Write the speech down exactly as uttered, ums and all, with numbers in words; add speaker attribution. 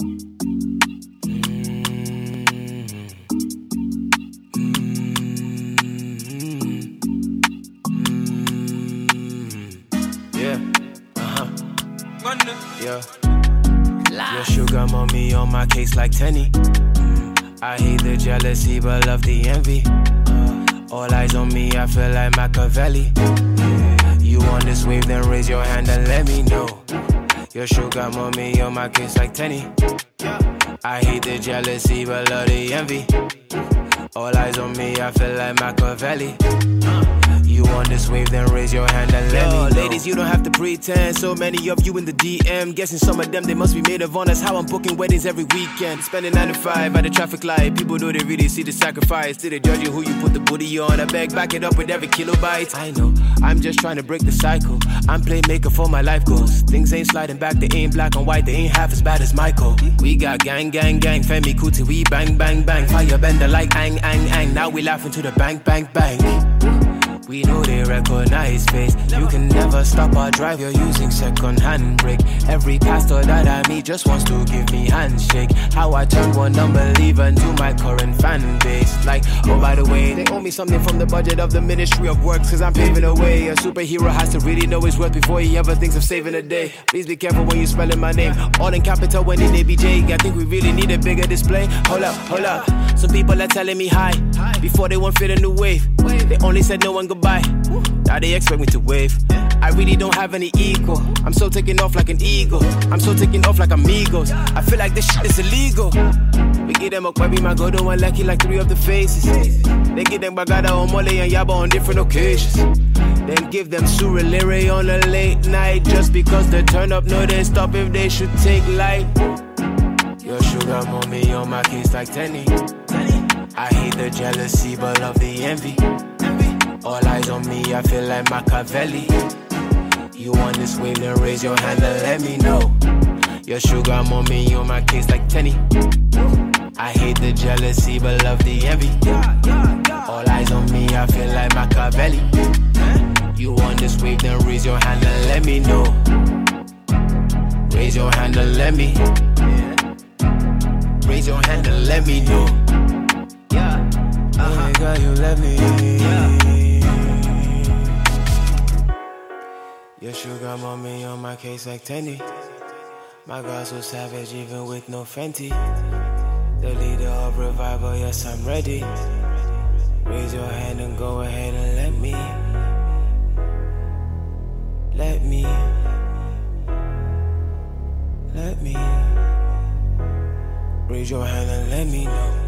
Speaker 1: Yeah, uh-huh. Yeah. Your sugar mommy on my case like Tenny. I hate the jealousy but love the envy. All eyes on me, I feel like Machiavelli. You on this wave, then raise your hand and let me know. Your sugar mommy on my case like Tenny. I hate the jealousy but love the envy. All eyes on me, I feel like Machiavelli. You on this wave, then raise your hand and let Yo, me know. Ladies, you don't have to pretend. So many of you in the D M. Guessing some of them, they must be made of honor. That's how I'm booking weddings every weekend. Spending nine to five at the traffic light. People know they really see the sacrifice. Till they judge you who you put the booty on. I beg, back it up with every kilobyte. I know, I'm just trying to break the cycle. I'm playmaker for my life goals. Things ain't sliding back, they ain't black and white. They ain't half as bad as Michael. We got gang, gang, gang. Femi Kuti, we bang, bang, bang. Fire bender like ang, ang, ang. Now we laughing to the bang, bang, bang. We know they recognize face. You can never stop or drive, you're using second-hand brake. Every pastor that I meet just wants to give me handshake. How I turned one unbeliever into my current fan base. Like, oh by the way, they owe me something from the budget of the Ministry of Works, cause I'm paving the way. A superhero has to really know his worth before he ever thinks of saving a day. Please be careful when you spelling my name. All in capital when in A B J. I think we really need a bigger display. Hold up, hold up. Some people are telling me hi before they won't fit a new wave. They only said no one goodbye. Now they expect me to wave. I really don't have any ego. I'm so taking off like an eagle. I'm so taking off like amigos. I feel like this shit is illegal. We get them a kwabi magodo and lucky like three of the faces. They get them bagada on mole and yaba on different occasions. Then give them surelere on a late night. Just because they turn up, no they stop if they should take light. Your sugar mommy on my case like Tenny. I hate the jealousy but love the envy. All eyes on me, I feel like Machiavelli. You on this wave, then raise your hand and let me know. Your sugar mommy on my case like Tenny. I hate the jealousy but love the envy. All eyes on me, I feel like Machiavelli. You on this wave, then raise your hand and let me know. Raise your hand and let me. Raise your hand and let me know. Yeah, uh-huh. Oh, girl, you let me. Yeah. Your sugar mommy on my case like Tenny. My girl so savage even with no Fenty. The leader of revival, yes I'm ready. Raise your hand and go ahead and let me. Let me. Let me. Raise your hand and let me know.